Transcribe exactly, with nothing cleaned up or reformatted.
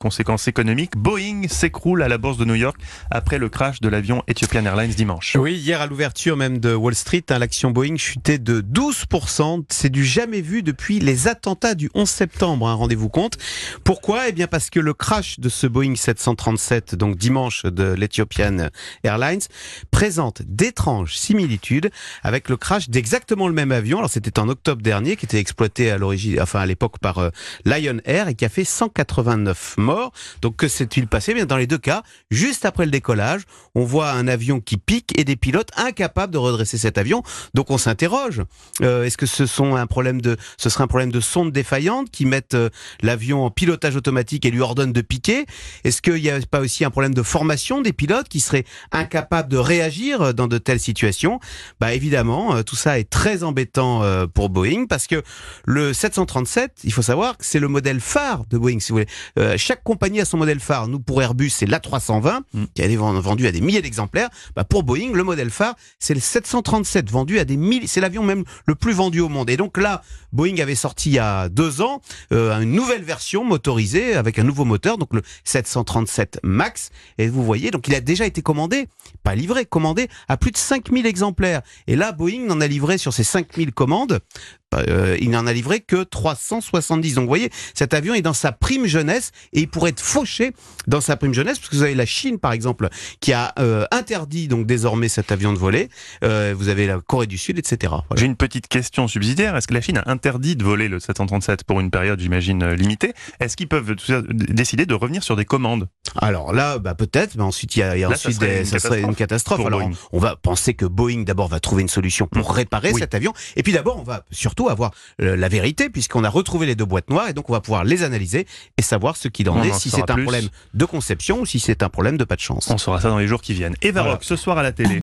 Conséquence économique, Boeing s'écroule à la bourse de New York après le crash de l'avion Ethiopian Airlines dimanche. Oui, hier à l'ouverture même de Wall Street, hein, l'action Boeing chutait de douze pour cent. C'est du jamais vu depuis les attentats du onze septembre, hein, rendez-vous compte. Pourquoi ? Eh bien parce que le crash de ce Boeing sept cent trente-sept, donc dimanche de l'Ethiopian Airlines, présente d'étranges similitudes avec le crash d'exactement le même avion. Alors c'était en octobre dernier, qui était exploité à l'origine, enfin à l'époque par euh, Lion Air et qui a fait cent quatre-vingt-neuf morts. Donc que s'est-il passé ? Bien, dans les deux cas, juste après le décollage, on voit un avion qui pique et des pilotes incapables de redresser cet avion. Donc on s'interroge. Euh, est-ce que ce sont un problème de, ce serait un problème de sonde défaillante qui mettent euh, l'avion en pilotage automatique et lui ordonnent de piquer ? Est-ce qu'il n'y a pas aussi un problème de formation des pilotes qui seraient incapables de réagir dans de telles situations ? Bah évidemment, euh, tout ça est très embêtant euh, pour Boeing parce que le sept cent trente-sept, il faut savoir que c'est le modèle phare de Boeing, si vous voulez. Euh, chaque compagnie a son modèle phare. Nous, pour Airbus, c'est l'A trois cent vingt, mmh. qui a été vendu à des milliers d'exemplaires. Bah, pour Boeing, le modèle phare, c'est le sept cent trente-sept, vendu à des milliers. C'est l'avion même le plus vendu au monde. Et donc là, Boeing avait sorti il y a deux ans euh, une nouvelle version motorisée avec un nouveau moteur, donc le sept cent trente-sept MAX. Et vous voyez, donc il a déjà été commandé, pas livré, commandé à plus de cinq mille exemplaires. Et là, Boeing n'en a livré sur ces cinq mille commandes. Euh, il n'en a livré que trois cent soixante-dix. Donc vous voyez, cet avion est dans sa prime jeunesse et il pourrait être fauché dans sa prime jeunesse parce que vous avez la Chine par exemple qui a euh, interdit donc désormais cet avion de voler. Euh, vous avez la Corée du Sud, et cetera. Voilà. J'ai une petite question subsidiaire. Est-ce que la Chine a interdit de voler le sept cent trente-sept pour une période, j'imagine, limitée ? Est-ce qu'ils peuvent décider de revenir sur des commandes ? Alors là, bah peut-être, mais ensuite il y a, il y a là, ensuite ça serait, des, une, ça catastrophe serait une catastrophe. Alors on, on va penser que Boeing d'abord va trouver une solution pour réparer oui. cet avion, et puis d'abord on va surtout avoir euh, la vérité puisqu'on a retrouvé les deux boîtes noires et donc on va pouvoir les analyser et savoir ce qu'il en on est, en si c'est un plus. problème de conception ou si c'est un problème de pas de chance. On saura ça dans les jours qui viennent. Eva Voilà. Rock, ce soir à la télé.